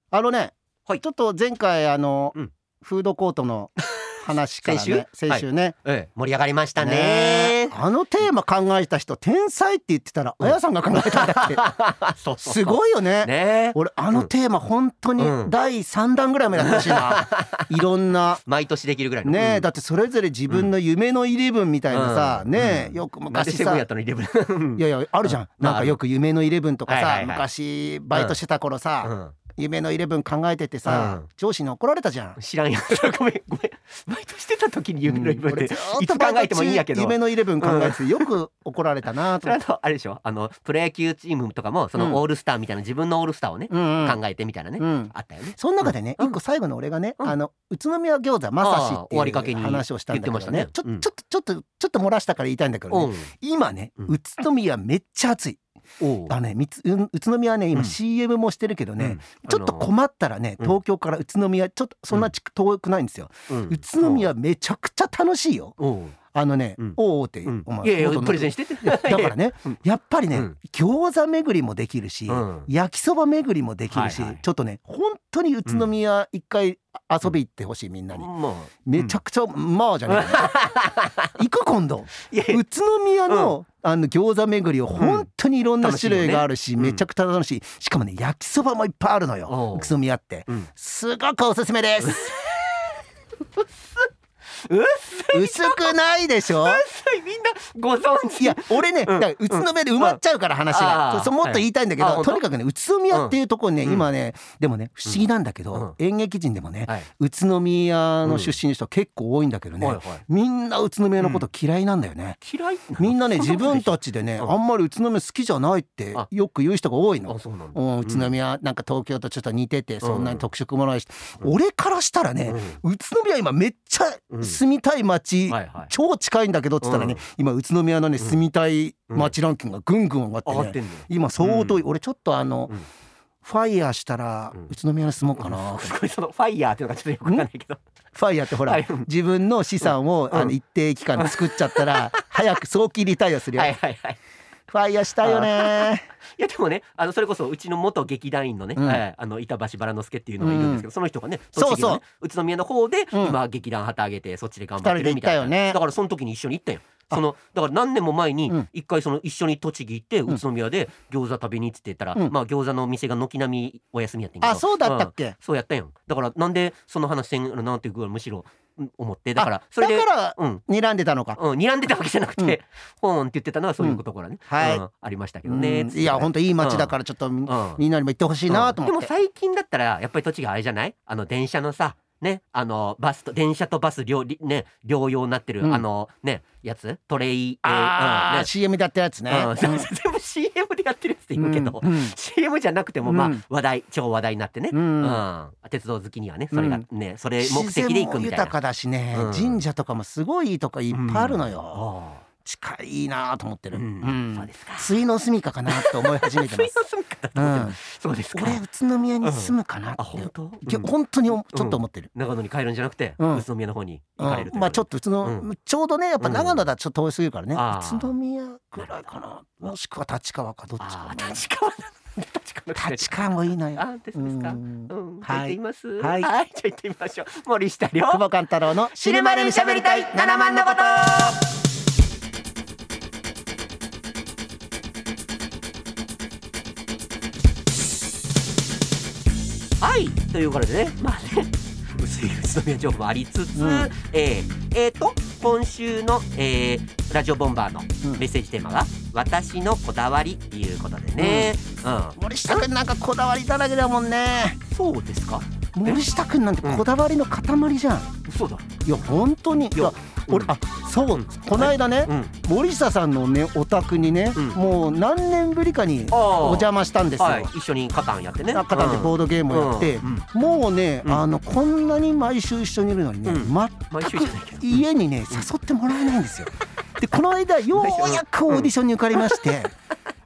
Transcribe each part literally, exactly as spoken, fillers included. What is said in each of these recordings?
あのね、 はい、 ちょっと前回あの、うん、フードコートの話からね先週先週ね、はいええ、盛り上がりました ね, ねあのテーマ考えた人天才って言ってたら、うん、あやさんが考えたんだってそうそうそうすごいよ ね, ね俺あのテーマ、うん、本当にだいさんだんぐらいまでやってほしいな、うん、いろんな毎年できるぐらいのね、 うん、 だってそれぞれ自分の夢のイレブンみたいなさ、うん、ね、うん、よく昔さやったのイレブンいやいやあるじゃん、うん、なんかよく夢のイレブンとかさ、 はいはいはい、 昔バイトしてた頃さ、うんうん、夢のイレブン考えててさ、うん、上司に怒られたじゃん。 知らんよごめんごめんバイトしてた時に夢のイレブンって、うん、いつ考えてもいいんやけど夢のイレブン考えてよく怒られたなと思って、 うん、あれでしょ、あのプロ野球チームとかもそのオールスターみたいな、うん、自分のオールスターをね、うんうん、考えてみたいなね、うん、あったよね。 その中でね、うん、一個最後の俺がね、うん、あの宇都宮餃子まさしっていう話をしたんだけどね、ね、ちょ、うん、ちょっとちょっとちょっと漏らしたから言いたいんだけどね、うん、今ね、宇都宮めっちゃ暑い。あね、宇都宮はね今 シーエム もしてるけどね、うん、ちょっと困ったらね、東京から宇都宮ちょっとそんな遠くないんですよ、うん、宇都宮めちゃくちゃ楽しいよ、うん、あのね、うん、おーって、うん、お前いやいやプレゼンしててだからねやっぱりね、うん、餃子巡りもできるし、うん、焼きそば巡りもできるし、はいはい、ちょっとね本当に宇都宮一回遊び行ってほしい、みんなに、うん、めちゃくちゃまあじゃねえ行く今度宇都宮の、うん、あの餃子巡りを本当にいろんな種類があるし、うん、めちゃくちゃ楽しい、しかもね焼きそばもいっぱいあるのよ、宇都宮って、うん、すごくおすすめです薄くないでしょ。 薄い、みんなご存知。 いや俺ね、うん、だから宇都宮で埋まっちゃうから話が、うん、もっと言いたいんだけど、はい、とにかくね宇都宮っていうところね、うん、今ねでもね不思議なんだけど、うん、演劇人でもね、はい、宇都宮の出身の人結構多いんだけどね、うん、みんな宇都宮のこと嫌いなんだよね、 うん、嫌いみんなね自分たちでね、うん、あんまり宇都宮好きじゃないってよく言う人が多いの。 そうなんだ、 うん、宇都宮なんか東京とちょっと似ててそんなに特色もないし、うん、俺からしたらね、うん、宇都宮今めっちゃ住みたい街、うんはいはい、超近いんだけどっつったらね、うん、今宇都宮のね住みたい街ランキングがぐんぐん上がってね、うん、今相当、うん、俺ちょっとあの、うん、ファイヤーしたら宇都宮に住もうかな、うん、 すごいそのファイヤーっていうのがちょっとよくわかんないけど、 ファイヤーってほら、はい、自分の資産を、うん、あの一定期間作っちゃったら、うん、早く早期リタイアするよはいはい、はい、ファイヤーしたいよねいやでもね、あのそれこそうちの元劇団員のね、うん、あの板橋バラ之助っていうのがいるんですけど、うん、その人がね栃木のね、そうそう宇都宮の方で、うん、今劇団旗揚げてそっちで頑張ってるみたいな、ね、だからその時に一緒に行ったよ。そのだから何年も前に一回その一緒に栃木行って宇都宮で餃子食べに行って言ったら、うん、まあ餃子の店が軒並みお休みやってんけど、 あそうだったっけ、うん、 そうやったんよ。だからなんでその話せんなんていうかむしろ思って、だからそれでだから睨んでたのか、 うん、睨んでたわけじゃなくて、うん、ポーンって言ってたのはそういうことからね、うんはいうん、ありましたけどね、 いや本当いい街だからちょっと、うん、みんなにも行ってほしいなと思って、 うん、でも最近だったらやっぱり栃木あれじゃない、あの電車のさね、あのバスと電車とバス両、ね、両用になってる、うん、あのねやつトレイ、 えーあー、ね、シーエム でやったやつね、 うん、全部 シーエム でやってるやつって言うけど、うんうん、シーエム じゃなくても、まあ、話題超話題になってね、うんうん、鉄道好きにはねそれがね、うん、それ目的で行くみたいな。自然も豊かだしね、うん、神社とかもすごいいいとこいっぱいあるのよ、うん近いなと思ってる、うんうん、そうですか、水の住みかかなと思い始めてます水の住みかと思ってます、うん、そうですか。 俺宇都宮に住むかなって、うん、あ本当、うん、本当にちょっと思ってる、 うん、長野に帰るんじゃなくて、うん、宇都宮の方に行かれるという、 うんまあ、ちょっと宇都、うん、ちょうどねやっぱ長野だとちょっと遠すぎるからね、うん、宇都宮ぐらいかな、もしくは立川かどっちかな。 立川立川もいいのよ。 あですですか、うんうん、はい、行ってみます、 はい、 はい、じゃあ行ってみましょう。森下亮久保勘太郎の死ぬまでに喋りたいななまんのこと。はいということでね、まあね薄い宇都宮情報ありつつ、うん、えー、えーと今週の、えー、ラジオボンバーのメッセージテーマが、うん、私のこだわりっていうことでね、うんうん、 森下くんなんかこだわりだらけだもんね。 そうですか。 森下くんなんてこだわりの塊じゃん、うん、 そうだ。 いや本当にいや、うん、俺あそう、うん、この間ね、うん、森下さんのねお宅にね、うん、もう何年ぶりかにお邪魔したんですよ、はい、 一緒にカタンやってね、 カタンでボードゲームをやって、うんうん、もうね、うん、あのこんなに毎週一緒にいるのにね、うん、全く家にね誘ってもらえないんですよ。でこの間ようやくオーディションに受かりまして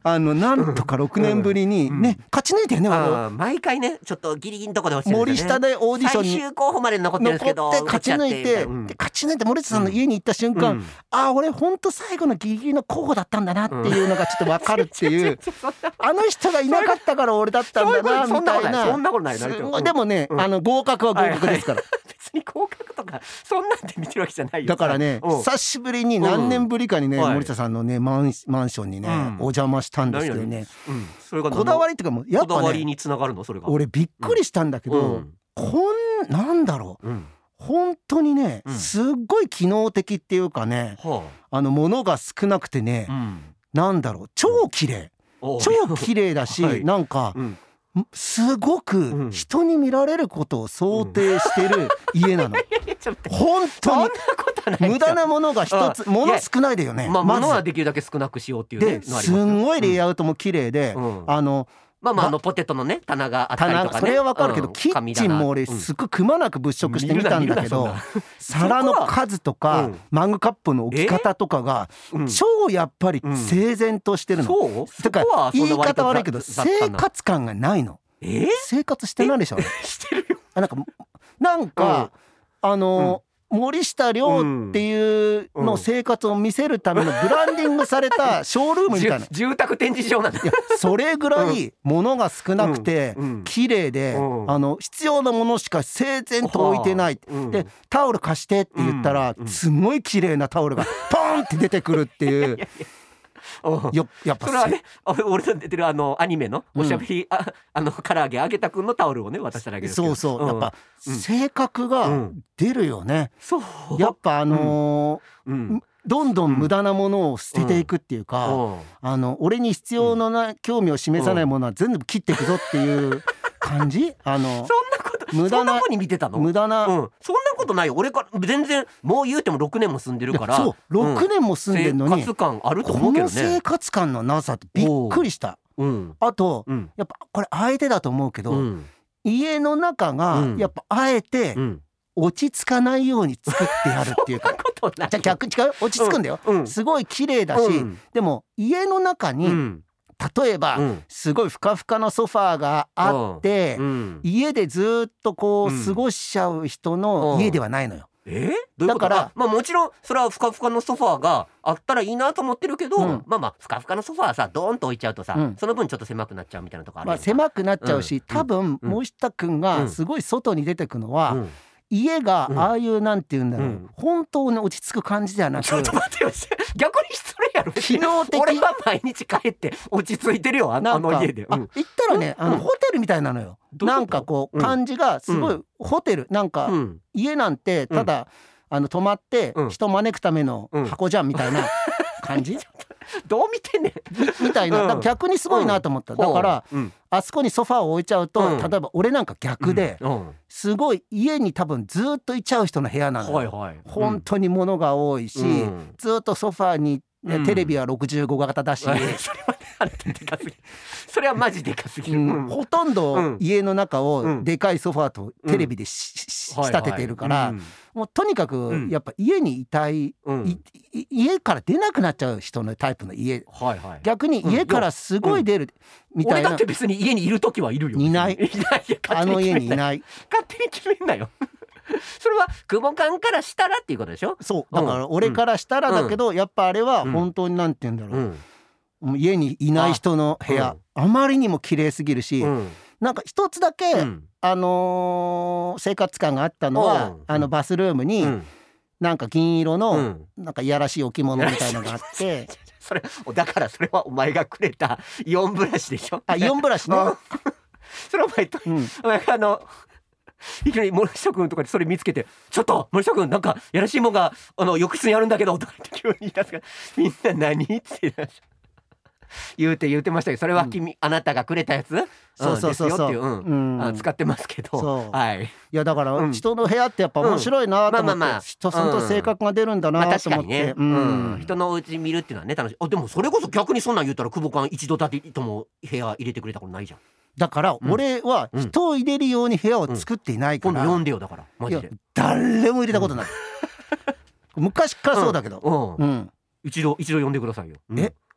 あのなんとかろくねんぶりにね、勝ち抜いてね、 毎回ねちょっとギリギリのとこで落ちてるんですよね。 森下でオーディションに最終候補まで残ってるんですけど、 残って勝ち抜いて、で勝ち抜いて森下さんの家に行った瞬間、ああ俺ほんと最後のギリギリの候補だったんだなっていうのがちょっと分かるっていうあの人がいなかったから俺だったんだなみたいな。 そんなことない。 でもね、あの合格は合格ですから。 別に合格とかそんなんで見てるわけじゃないよ。 だからね、久しぶりに何年ぶりかにね、森下さんのねマンションにねお邪魔したんですけどね、こだわりっていうかもうやっぱね、俺びっくりしたんだけど、こんなんだろう、本当にねすっごい機能的っていうかね、あの物が少なくてね、なんだろう超綺麗、超綺麗だし、なんかすごく人に見られることを想定してる家なの。本当に無駄なものが一つ、物少ないでよね。 まあ物はできるだけ少なくしようっていうね。 ですんごいレイアウトも綺麗で、あのまあまああのポテトのね棚があったりとかね、 それはわかるけど、キッチンも俺すごくくまなく物色してみたんだけど、皿の数とかマグカップの置き方とかが超やっぱり整然としてるの。だから言い方悪いけど生活感がないの。生活してないでしょ。 してるよ。 なんかなんかあの森下亮っていうの生活を見せるためのブランディングされたショールームみたいな住宅展示場なんだ。いやそれぐらい物が少なくて綺麗で、あの必要なものしか整然と置いてない。でタオル貸してって言ったらすごい綺麗なタオルがポンって出てくるっていう。よやっぱそれはね、俺の出てるあのアニメのおしゃべり、うん、あ, あの唐揚げあげたくんのタオルをね渡しただけですけど、 そうそう、うん、やっぱ、うん、性格が出るよね、うん、やっぱあのーうんうん、どんどん無駄なものを捨てていくっていうか、うん、あの俺に必要のない、うん、興味を示さないものは全部切っていくぞっていう感じ。あのそんなこと無駄なそんな風に見てたの？ 無駄な、 うん、そんなことないよ。俺から全然もう言うてもろくねんも住んでるから。 そうろくねんも住んでるのに、 うん、生活感あると思うけどね。 この生活感のなさってびっくりした、うん、あと、うん、やっぱこれ相手だと思うけど、うん、家の中がやっぱあえて落ち着かないように作ってやるっていうか、うん、じゃあ逆違う落ち着くんだよ、うん、すごい綺麗だし、うん、でも家の中に、うん例えば、うん、すごいふかふかのソファーがあって、うん、家でずっとこう過ごしちゃう人の家ではないのよ。 うん、えー、だからまあもちろんそれはふかふかのソファーがあったらいいなと思ってるけど、うん、まあまあふかふかのソファーさドーンと置いちゃうとさ、うん、その分ちょっと狭くなっちゃうみたいなとこある、 まあ、狭くなっちゃうし、うん、多分森下くんがすごい外に出てくのは、うん家がああいうなんていうんだろう、うん、本当に落ち着く感じではなく、 ちょっと待ってよ逆に失礼やろ。 機能的。 俺は毎日帰って落ち着いてるよあの家で、 うん、行ったらねあの、うん、ホテルみたいなのよ。なんかこう感じがすごい、うん、ホテルなんか、うん、家なんてただ、うん、あの泊まって人招くための箱じゃんみたいな感じ、 どう見てんねんみたいな。だから逆にすごいなと思った、だから、うん、あそこにソファーを置いちゃうと、うん、例えば俺なんか逆で、うん、すごい家に多分ずっといちゃう人の部屋なのよ、はいはい、本当に物が多いし、うん、ずっとソファーに、ねうん、テレビはろくじゅうご型だし、それはでかすぎそれはマジでかすぎる、 うん、ほとんど家の中をでかいソファーとテレビで仕立ててるから、もうとにかくやっぱ家にいたい、うん、い家から出なくなっちゃう人のタイプの家、はいはい、逆に家からすごい出るみたいな、 俺だって別に家にいる時はいるよ。 いないあの家にいない勝手に決めんなよそれは久保勘からしたらっていうことでしょ。 そうだから俺からしたらだけど、うん、やっぱあれは本当になんて言うんだろう、うん家にいない人の部屋 あ,、うん、あまりにも綺麗すぎるし、うん、なんか一つだけ、うん、あのー、生活感があったのは、うん、あのバスルームに、うん、なんか銀色の、うん、なんかいやらしい置物みたいなのがあってそれだからそれはお前がくれたイオンブラシでしょ。 あイオンブラシねそれお前と、うん、お前あのいきなり森下君とかでそれ見つけてちょっと森下君なんかやらしいもんがあの浴室にあるんだけどとかって急に言い出すからみんな何って言うて言うてましたけど、それは君、うん、あなたがくれたやつ、うん、 そうそうそうそう、 ですよっていう、うんうん、使ってますけど、はい。いやだから人の部屋ってやっぱ面白いなと思って、人その性格が出るんだなと思って、まあねうんうん、人のお家見るっていうのはね楽しい。あでもそれこそ逆にそんなん言ったら久保勘一度だけとも部屋入れてくれたことないじゃん。 だから俺は人を入れるように部屋を作っていないから、 うんうん、今度読んでよだからマジで。 誰も入れたことない、うん、昔からそうだけど、 うんうん、一度一度読んでくださいよ、うん、 え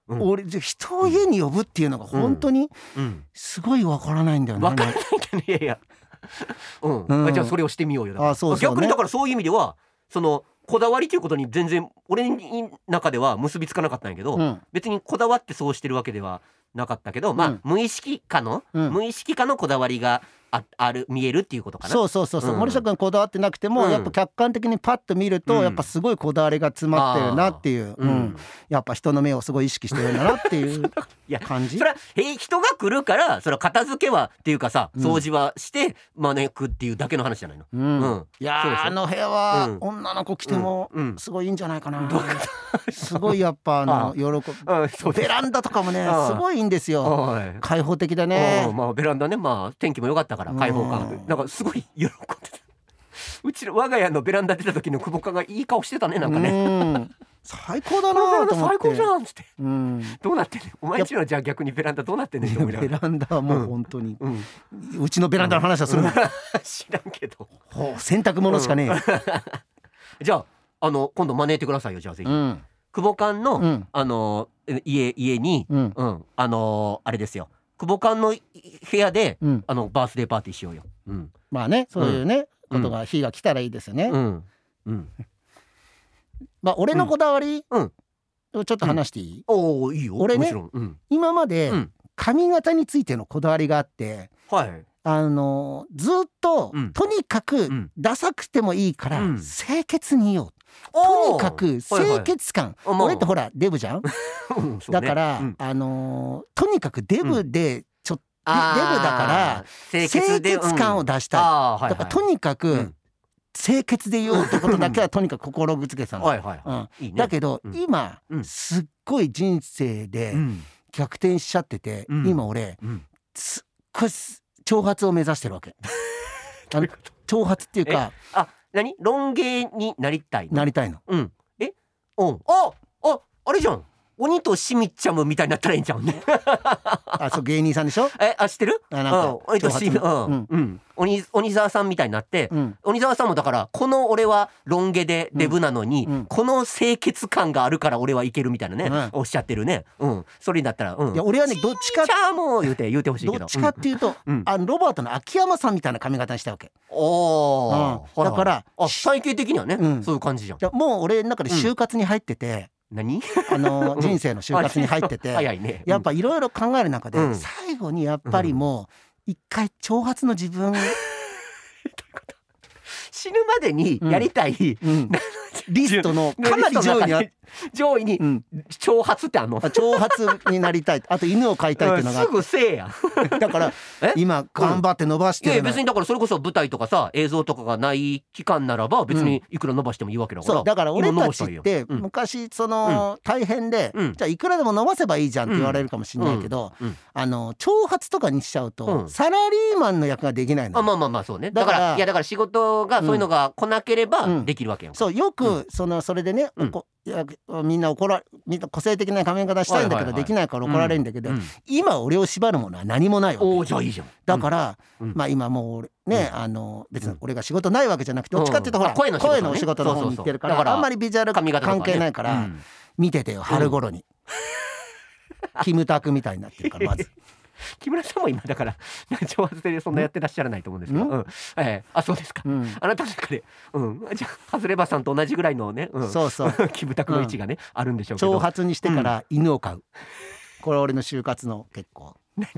うん、俺人を家に呼ぶっていうのが本当にすごいわからないんだよね。 わからないけどいやいや、うんうん、じゃあそれをしてみようよ。だからあそうそう、ね、逆にだからそういう意味ではそのこだわりということに全然俺の中では結びつかなかったんやけど、うん、別にこだわってそうしてるわけではなかったけど、まあ、うん、無意識化の、うん、無意識化のこだわりが あ, ある見えるっていうことかな。そうそうそうそう、うん、森下君こだわってなくても、うん、やっぱ客観的にパッと見ると、うん、やっぱすごいこだわりが詰まってるなっていう、うんうん、やっぱ人の目をすごい意識してるんだなっていう感じ。いやそれは人が来るからそれは片付けはっていうかさ、掃除はして招くっていうだけの話じゃないの、うんうん、 いやあの部屋は女の子来てもすごいいいんじゃないかな、うんうん、すごいやっぱあの喜ぶベランダとかもねすごいいいんですよ。開放的だね。 まあ、ベランダね、まあ天気も良かったから開放感なんかすごい喜んでた。うちの我が家のベランダ出た時の久保川がいい顔してたね、なんかね。 うん最高だなと思って。 最高じゃんっつって、うん、どうなってんねんお前んちのじゃあ逆にベランダどうなってんねんって思いながら。 ベランダはもう本当に、うんうん、うちのベランダの話はするの、うん、 知らんけど洗濯物しかねえ、うん、 じゃあ、あの今度招いてくださいよじゃあぜひ、うん、久保館の、うん、あの家家に、うんうん、あのあれですよ久保館の部屋で、うん、あのバースデーパーティーしようよ、うん、 まあねそういうね、うん、ことが日が来たらいいですよね、うんうん、まあ俺のこだわり、うん、ちょっと話していい？ うん、おーいいよ。 俺ね、うん、今まで髪型についてのこだわりがあって、はい、あのずっと、うん、とにかく、うん、ダサくてもいいから、うん、清潔にいよう。とにかく清潔感、はいはい、俺ってほらデブじゃん、だから、うん、あのー、とにかくデブでちょっと、うん、デブだから清潔感を出したい、うん、だからとにかく、うん、清潔でいようってことだけはとにかく心ぶつけてたの、はいはいはい、うん、いいね、だけど、うん、今、うん、すっごい人生で逆転しちゃってて、うん、今俺、うん、すっごい長髪を目指してるわけあの長髪っていうかあ何ロン毛になりたいの？ なりたいの。 うん。え？うん。あ、あ、あれじゃん。鬼としみちゃむみたいになったらいいんじゃんね。 あ、そう芸人さんでしょ？ え、あ、知ってる？ あ、なんか、うん、 鬼としみ、うん、うん、うん。鬼鬼沢さんみたいになって、うん、鬼沢さんもだからこの俺はロン毛でデブなのに、うん、この清潔感があるから俺はいけるみたいなね、うん、おっしゃってるね。うん。それになったら、うん。 いや俺はねどっちか。 ちゃも言うて言うてほしいけど。 どっちかっていうと、うん、あのロバートの秋山さんみたいな髪型にしたわけ。 おー、 うん。だから、 あ、体型的にはね、うん、そういう感じじゃん。 いやもう俺の中で就活に入ってて。 うん、何あの人生の就活に入ってて早いね、 やっぱいろいろ考える中で、うん、最後にやっぱりもう一回長髪の自分死ぬまでにやりたい、うんうん、 リストのかなり上位にあ上位に、うん、長髪ってあんの？ 長髪になりたい、あと犬を飼いたいっていうのが、 うん、すぐせえやだから今頑張って伸ばしてる、 うん、いや別にだからそれこそ舞台とかさ映像とかがない期間ならば別にいくら伸ばしてもいいわけだから、うん、 そうだから俺たちって昔その、うん、大変で、うん、じゃあいくらでも伸ばせばいいじゃんって言われるかもしれないけど、うんうん、あの長髪とかにしちゃうと、うん、サラリーマンの役ができないの。 あまあまあまあそうね。だからいやだから仕事がそういうのが来なければできるわけやんか、 そうよくそのそれでね、うん、こいやみんな怒らみんな個性的な髪型したいんだけどできないから怒られるんだけど、今俺を縛るものは何もないわけ。 おじゃあいいじゃん。 だから、うん、まあ今もうね、うん、あの別に俺が仕事ないわけじゃなくて、どっちかっていうとほら、うん、声の仕事、ね、声のお仕事の方に行ってるから、そうそうそう、あんまりビジュアル関係ないから、ね、うん、見ててよ春頃に、うん、キムタクみたいになってるからまず木村さんも今だから長髪でそんなやってらっしゃらないと思うんですけど、うんうん、えー、あそうですか、うん、あなたの中で、うん、じゃあハズレバさんと同じぐらいのね、うん、そうそうキムタクの位置がね、うん、あるんでしょうけど、 長髪にしてから犬を飼う、うん、これ俺の就活の結構何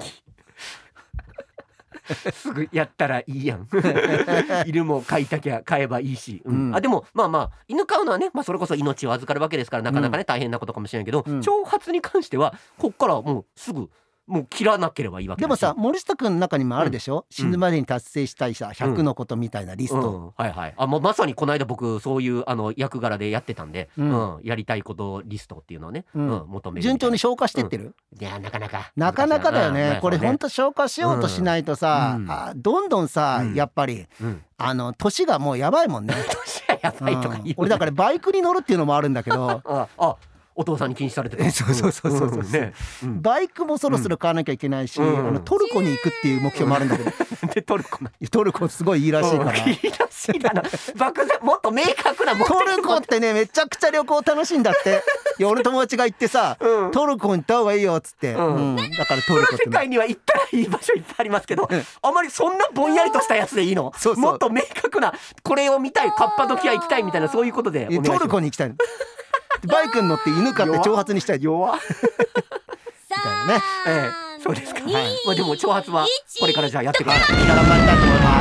すぐやったらいいやん犬も飼いたきゃ飼えばいいし、うん、あでもまあまあ犬飼うのはね、まあ、それこそ命を預かるわけですからなかなかね、うん、大変なことかもしれないけど、うん、長髪に関してはこっからもうすぐもう切らなければいいわけでもさ森下君の中にもあるでしょ、うん、死ぬまでに達成したいさひゃくのことみたいなリスト、 うんうん、はいはい、あもうまさにこの間僕そういうあの役柄でやってたんで、うんうん、やりたいことリストっていうのをね、うんうん、求める順調に消化してってる、 うん、いやなかなかなかなかだよね、うん、これほんと消化しようとしないとさ、うん、あどんどんさ、うん、やっぱり、うん、あの年がもうやばいもんね年がやばいとか言う、 うん、俺だからバイクに乗るっていうのもあるんだけどああお父さんに禁止されてた。 そうそうそうそうそう、うんねうん、バイクもそろそろ買わなきゃいけないし、うん、あのトルコに行くっていう目標もあるんだけどでトルコなトルコすごいいいらしいから、うん、 いいらしいだな漠然もっと明確なトルコってねめちゃくちゃ旅行楽しいんだっていや俺友達が行ってさ、うん、トルコに行った方がいいよっつって、うんうん、だからトルコって世界には行ったらいい場所いっぱいありますけど、うん、あまりそんなぼんやりとしたやつでいいの？そうそうもっと明確なこれを見たいカッパドキア行きたいみたいなそういうことでお願いします。 トルコに行きたいのバイクに乗って犬飼って挑発にしたい弱みたいなね、 ええ、そうですか、はい、まあ、でも挑発はこれからじゃあやってください。 頑張りたいと思います。